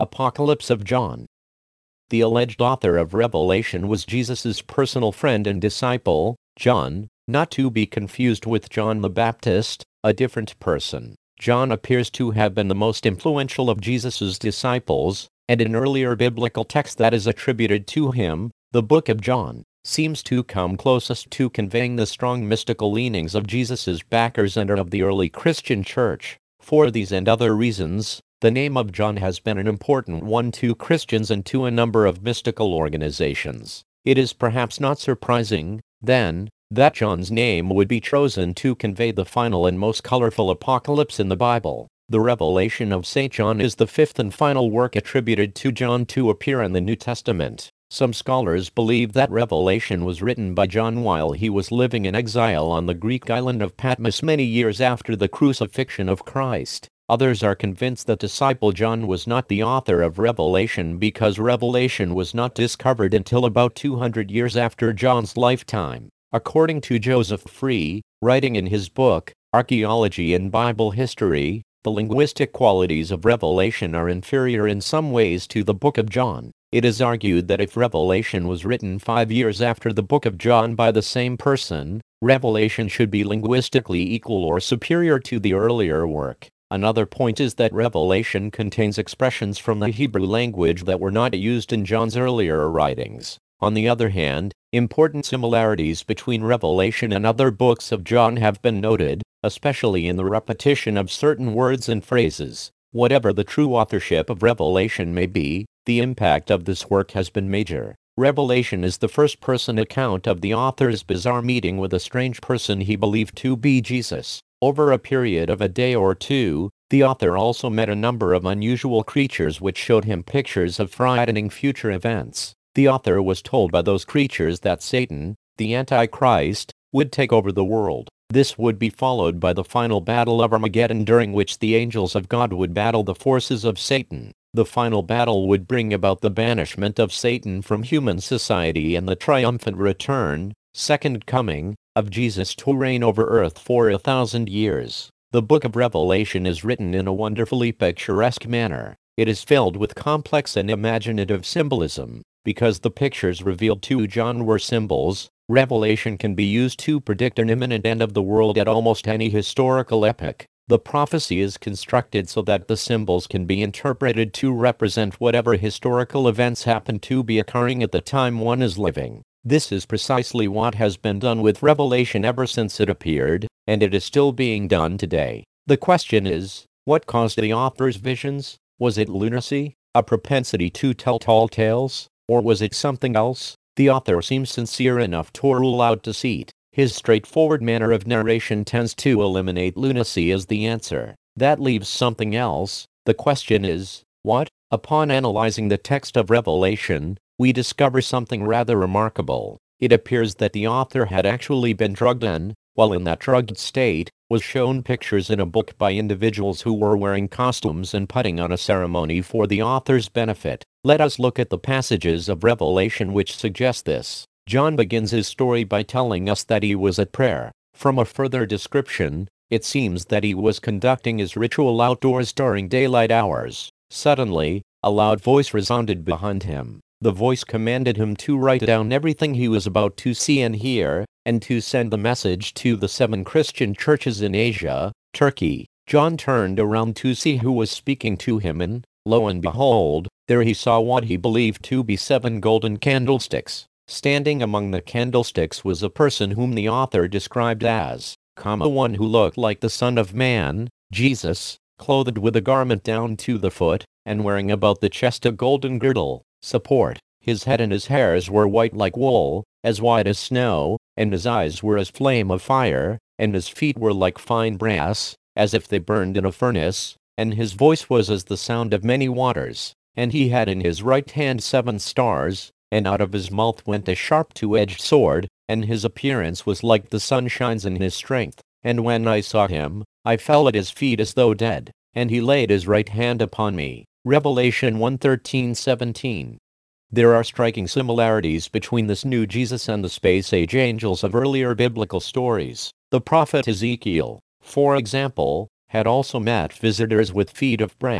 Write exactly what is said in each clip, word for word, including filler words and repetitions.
Apocalypse of John. The alleged author of Revelation was Jesus' personal friend and disciple, John, not to be confused with John the Baptist, a different person. John appears to have been the most influential of Jesus' disciples, and an earlier biblical text that is attributed to him, the Book of John, seems to come closest to conveying the strong mystical leanings of Jesus' backers and of the early Christian church. For these and other reasons, the name of John has been an important one to Christians and to a number of mystical organizations. It is perhaps not surprising, then, that John's name would be chosen to convey the final and most colorful apocalypse in the Bible. The Revelation of Saint John is the fifth and final work attributed to John to appear in the New Testament. Some scholars believe that Revelation was written by John while he was living in exile on the Greek island of Patmos many years after the crucifixion of Christ. Others are convinced that disciple John was not the author of Revelation because Revelation was not discovered until about two hundred years after John's lifetime. According to Joseph Free, writing in his book, Archaeology and Bible History, the linguistic qualities of Revelation are inferior in some ways to the Book of John. It is argued that if Revelation was written five years after the Book of John by the same person, Revelation should be linguistically equal or superior to the earlier work. Another point is that Revelation contains expressions from the Hebrew language that were not used in John's earlier writings. On the other hand, important similarities between Revelation and other books of John have been noted, especially in the repetition of certain words and phrases. Whatever the true authorship of Revelation may be, the impact of this work has been major. Revelation is the first-person account of the author's bizarre meeting with a strange person he believed to be Jesus. Over a period of a day or two, the author also met a number of unusual creatures which showed him pictures of frightening future events. The author was told by those creatures that Satan, the Antichrist, would take over the world. This would be followed by the final battle of Armageddon, during which the angels of God would battle the forces of Satan. The final battle would bring about the banishment of Satan from human society and the triumphant return, second coming, of Jesus to reign over earth for a thousand years. The book of Revelation is written in a wonderfully picturesque manner. It is filled with complex and imaginative symbolism. Because the pictures revealed to John were symbols, Revelation can be used to predict an imminent end of the world at almost any historical epoch. The prophecy is constructed so that the symbols can be interpreted to represent whatever historical events happen to be occurring at the time one is living. This is precisely what has been done with Revelation ever since it appeared, and it is still being done today. The question is, what caused the author's visions? Was it lunacy, a propensity to tell tall tales, or was it something else? The author seems sincere enough to rule out deceit. His straightforward manner of narration tends to eliminate lunacy as the answer. That leaves something else. The question is, what? Upon analyzing the text of Revelation, we discover something rather remarkable. It appears that the author had actually been drugged and, while in that drugged state, was shown pictures in a book by individuals who were wearing costumes and putting on a ceremony for the author's benefit. Let us look at the passages of Revelation which suggest this. John begins his story by telling us that he was at prayer. From a further description, it seems that he was conducting his ritual outdoors during daylight hours. Suddenly, a loud voice resounded behind him. The voice commanded him to write down everything he was about to see and hear, and to send the message to the seven Christian churches in Asia, Turkey. John turned around to see who was speaking to him, and, lo and behold, there he saw what he believed to be seven golden candlesticks. Standing among the candlesticks was a person whom the author described as, comma, one who looked like the Son of Man, Jesus, clothed with a garment down to the foot, and wearing about the chest a golden girdle, support. His head and his hairs were white like wool, as white as snow, and his eyes were as flame of fire, and his feet were like fine brass, as if they burned in a furnace, and his voice was as the sound of many waters. And he had in his right hand seven stars, and out of his mouth went a sharp two-edged sword, and his appearance was like the sun shines in his strength. And when I saw him, I fell at his feet as though dead, and he laid his right hand upon me. Revelation one thirteen seventeen. There are striking similarities between this new Jesus and the space-age angels of earlier biblical stories. The prophet Ezekiel, for example, had also met visitors with feet of brass.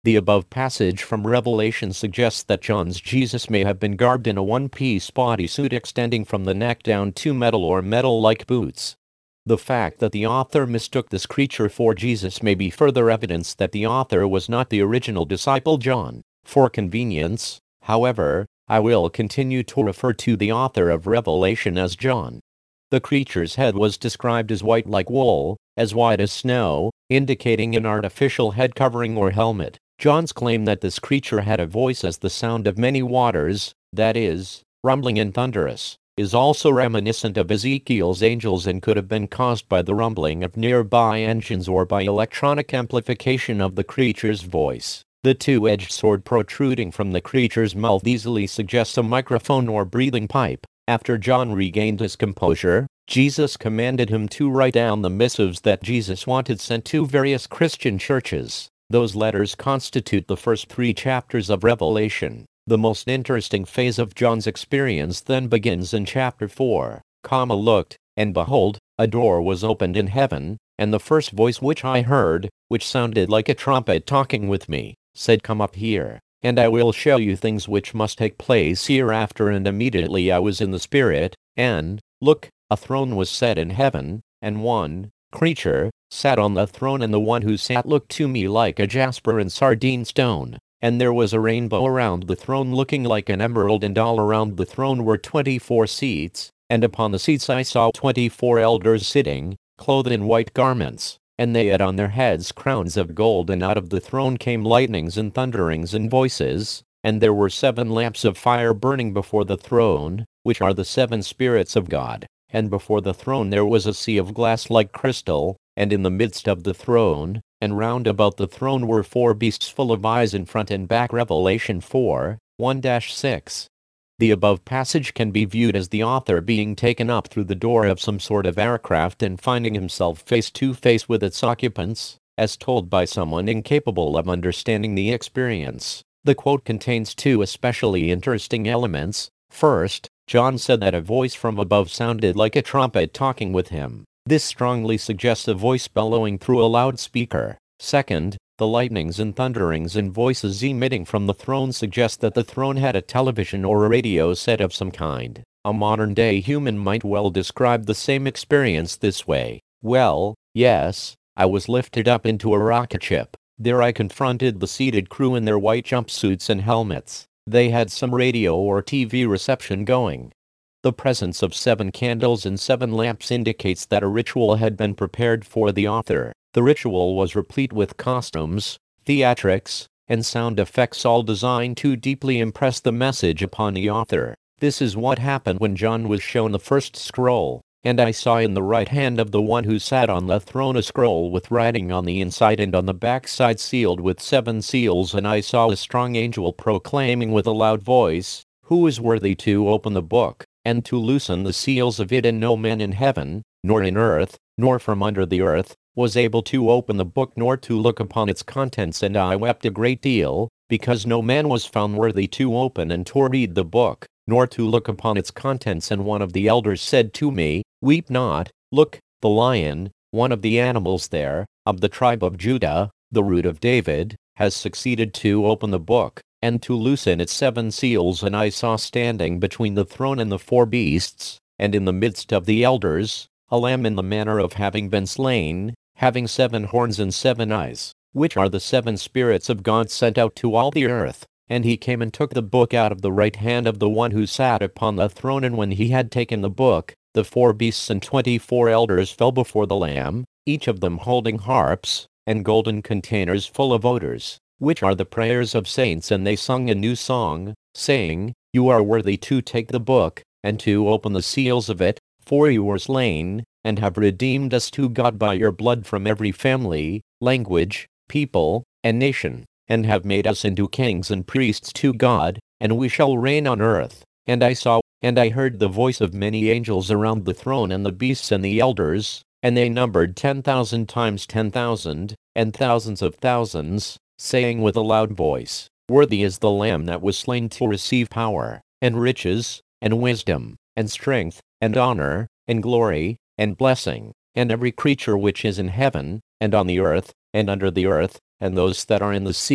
The above passage from Revelation suggests that John's Jesus may have been garbed in a one-piece bodysuit extending from the neck down to metal or metal-like boots. The fact that the author mistook this creature for Jesus may be further evidence that the author was not the original disciple John. For convenience, however, I will continue to refer to the author of Revelation as John. The creature's head was described as white like wool, as white as snow, indicating an artificial head covering or helmet. John's claim that this creature had a voice as the sound of many waters, that is, rumbling and thunderous, is also reminiscent of Ezekiel's angels and could have been caused by the rumbling of nearby engines or by electronic amplification of the creature's voice. The two-edged sword protruding from the creature's mouth easily suggests a microphone or breathing pipe. After John regained his composure, Jesus commanded him to write down the missives that Jesus wanted sent to various Christian churches. Those letters constitute the first three chapters of Revelation. The most interesting phase of John's experience then begins in chapter four. Comma looked, and behold, a door was opened in heaven, and the first voice which I heard, which sounded like a trumpet talking with me, said, Come up here, and I will show you things which must take place hereafter. And immediately I was in the Spirit, and, look, a throne was set in heaven, and one creature sat on the throne, and the one who sat looked to me like a jasper and sardine stone. And there was a rainbow around the throne looking like an emerald, and all around the throne were twenty-four seats, and upon the seats I saw twenty-four elders sitting, clothed in white garments, and they had on their heads crowns of gold, and out of the throne came lightnings and thunderings and voices, and there were seven lamps of fire burning before the throne, which are the seven spirits of God. And before the throne there was a sea of glass like crystal, and in the midst of the throne, and round about the throne were four beasts full of eyes in front and back. Revelation four, one to six. The above passage can be viewed as the author being taken up through the door of some sort of aircraft and finding himself face to face with its occupants, as told by someone incapable of understanding the experience. The quote contains two especially interesting elements. First, John said that a voice from above sounded like a trumpet talking with him. This strongly suggests a voice bellowing through a loudspeaker. Second, the lightnings and thunderings and voices emitting from the throne suggest that the throne had a television or a radio set of some kind. A modern-day human might well describe the same experience this way. Well, yes, I was lifted up into a rocket ship. There I confronted the seated crew in their white jumpsuits and helmets. They had some radio or T V reception going. The presence of seven candles and seven lamps indicates that a ritual had been prepared for the author. The ritual was replete with costumes, theatrics, and sound effects, all designed to deeply impress the message upon the author. This is what happened when John was shown the first scroll. And I saw in the right hand of the one who sat on the throne a scroll with writing on the inside and on the backside sealed with seven seals. And I saw a strong angel proclaiming with a loud voice, Who is worthy to open the book, and to loosen the seals of it? And no man in heaven, nor in earth, nor from under the earth, was able to open the book nor to look upon its contents. And I wept a great deal, because no man was found worthy to open and to read the book, nor to look upon its contents. And one of the elders said to me, Weep not. Look, the lion, one of the animals there, of the tribe of Judah, the root of David, has succeeded to open the book, and to loosen its seven seals. And I saw standing between the throne and the four beasts, and in the midst of the elders, a lamb in the manner of having been slain, having seven horns and seven eyes, which are the seven spirits of God sent out to all the earth. And he came and took the book out of the right hand of the one who sat upon the throne. And when he had taken the book, the four beasts and twenty-four elders fell before the Lamb, each of them holding harps, and golden containers full of odors, which are the prayers of saints. And they sung a new song, saying, You are worthy to take the book, and to open the seals of it, for you were slain, and have redeemed us to God by your blood from every family, language, people, and nation, and have made us into kings and priests to God, and we shall reign on earth. And I saw, and I heard the voice of many angels around the throne and the beasts and the elders, and they numbered ten thousand times ten thousand, and thousands of thousands, saying with a loud voice, Worthy is the Lamb that was slain to receive power, and riches, and wisdom, and strength, and honor, and glory, and blessing. And every creature which is in heaven, and on the earth, and under the earth, and those that are in the sea,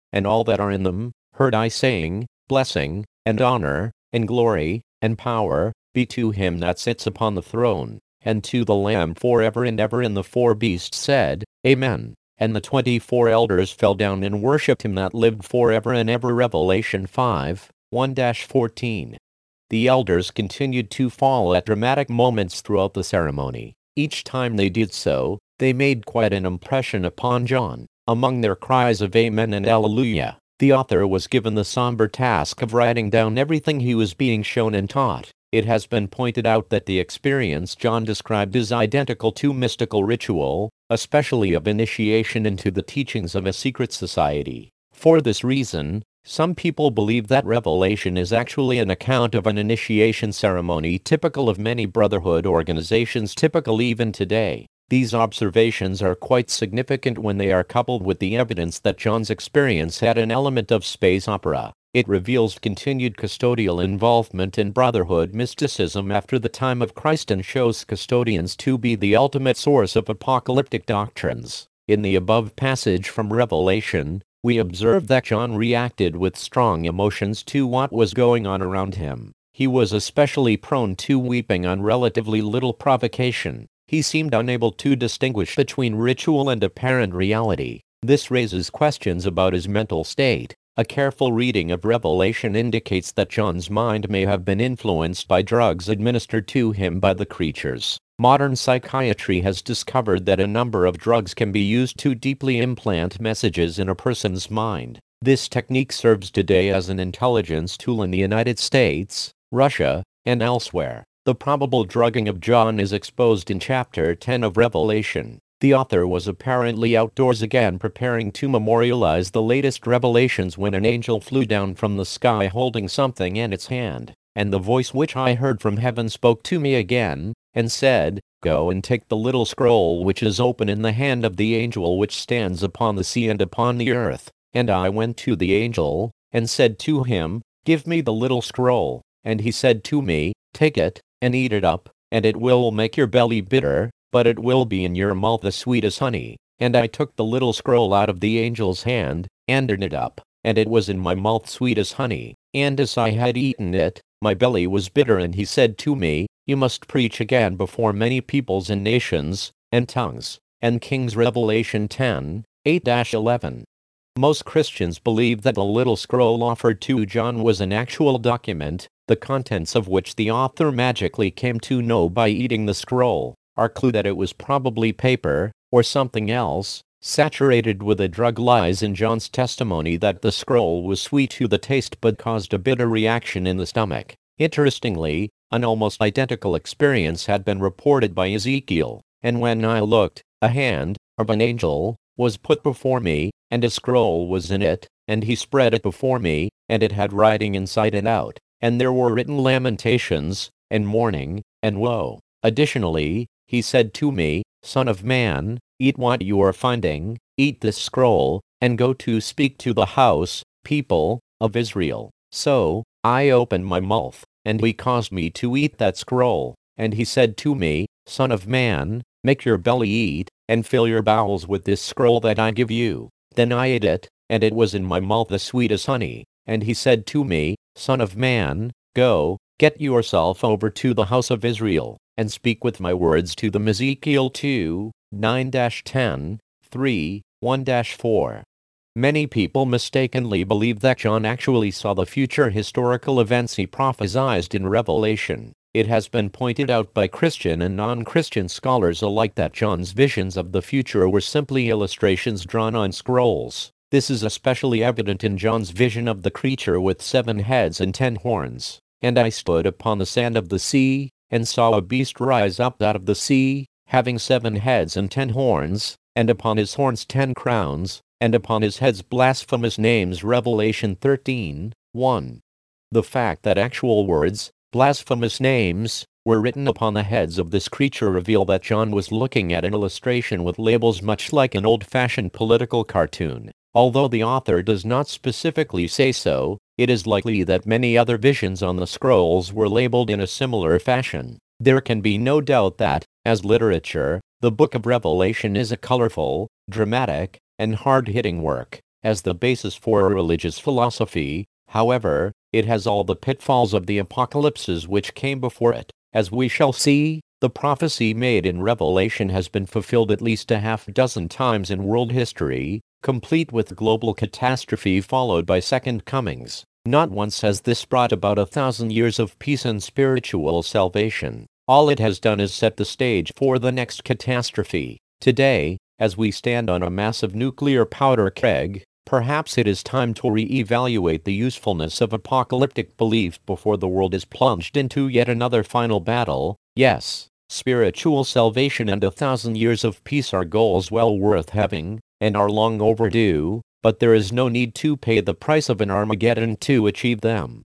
and all that are in them, heard I saying, Blessing, and honor, and glory, and power, be to him that sits upon the throne, and to the Lamb forever and ever. And the four beasts said, Amen. And the twenty-four elders fell down and worshipped him that lived forever and ever. Revelation five, one to fourteen. The elders continued to fall at dramatic moments throughout the ceremony. Each time they did so, they made quite an impression upon John. Among their cries of Amen and Alleluia, the author was given the somber task of writing down everything he was being shown and taught. It has been pointed out that the experience John described is identical to mystical ritual, especially of initiation into the teachings of a secret society. For this reason, some people believe that Revelation is actually an account of an initiation ceremony typical of many brotherhood organizations, typical even today. These observations are quite significant when they are coupled with the evidence that John's experience had an element of space opera. It reveals continued custodial involvement in brotherhood mysticism after the time of Christ and shows custodians to be the ultimate source of apocalyptic doctrines. In the above passage from Revelation, we observe that John reacted with strong emotions to what was going on around him. He was especially prone to weeping on relatively little provocation. He seemed unable to distinguish between ritual and apparent reality. This raises questions about his mental state. A careful reading of Revelation indicates that John's mind may have been influenced by drugs administered to him by the creatures. Modern psychiatry has discovered that a number of drugs can be used to deeply implant messages in a person's mind. This technique serves today as an intelligence tool in the United States, Russia, and elsewhere. The probable drugging of John is exposed in chapter ten of Revelation. The author was apparently outdoors again preparing to memorialize the latest revelations when an angel flew down from the sky holding something in its hand. And the voice which I heard from heaven spoke to me again, and said, Go and take the little scroll which is open in the hand of the angel which stands upon the sea and upon the earth. And I went to the angel, and said to him, Give me the little scroll. And he said to me, Take it, and eat it up, and it will make your belly bitter, but it will be in your mouth as sweet as honey. And I took the little scroll out of the angel's hand, and ate it up, and it was in my mouth sweet as honey. And as I had eaten it, my belly was bitter. And he said to me, You must preach again before many peoples and nations, and tongues, and kings. Revelation ten, eight to eleven. Most Christians believe that the little scroll offered to John was an actual document, the contents of which the author magically came to know by eating the scroll. Our clue that it was probably paper, or something else, saturated with a drug lies in John's testimony that the scroll was sweet to the taste but caused a bitter reaction in the stomach. Interestingly, an almost identical experience had been reported by Ezekiel, and when I looked, a hand, of an angel, was put before me, and a scroll was in it, and he spread it before me, and it had writing inside and out, and there were written lamentations, and mourning, and woe. Additionally, he said to me, Son of man, eat what you are finding, eat this scroll, and go to speak to the house, people, of Israel. So, I opened my mouth, and he caused me to eat that scroll. And he said to me, Son of man, make your belly eat, and fill your bowels with this scroll that I give you. Then I ate it, and it was in my mouth as sweet as honey. And he said to me, Son of man, go, get yourself over to the house of Israel, and speak with my words to them. Ezekiel two, nine to ten, three, one to four. Many people mistakenly believe that John actually saw the future historical events he prophesied in Revelation. It has been pointed out by Christian and non-Christian scholars alike that John's visions of the future were simply illustrations drawn on scrolls. This is especially evident in John's vision of the creature with seven heads and ten horns. And I stood upon the sand of the sea, and saw a beast rise up out of the sea, having seven heads and ten horns, and upon his horns ten crowns, and upon his heads blasphemous names. Revelation thirteen, one. The fact that actual words, blasphemous names, were written upon the heads of this creature reveal that John was looking at an illustration with labels much like an old-fashioned political cartoon. Although the author does not specifically say so, it is likely that many other visions on the scrolls were labeled in a similar fashion. There can be no doubt that, as literature, the book of Revelation is a colorful, dramatic, and hard-hitting work. as the basis for a religious philosophy. However, it has all the pitfalls of the apocalypses which came before it. As we shall see, the prophecy made in Revelation has been fulfilled at least a half dozen times in world history, complete with global catastrophe followed by second comings. Not once has this brought about a thousand years of peace and spiritual salvation. All it has done is set the stage for the next catastrophe. Today, as we stand on a massive nuclear powder keg, perhaps it is time to re-evaluate the usefulness of apocalyptic belief before the world is plunged into yet another final battle. Yes, spiritual salvation and a thousand years of peace are goals well worth having, and are long overdue, but there is no need to pay the price of an Armageddon to achieve them.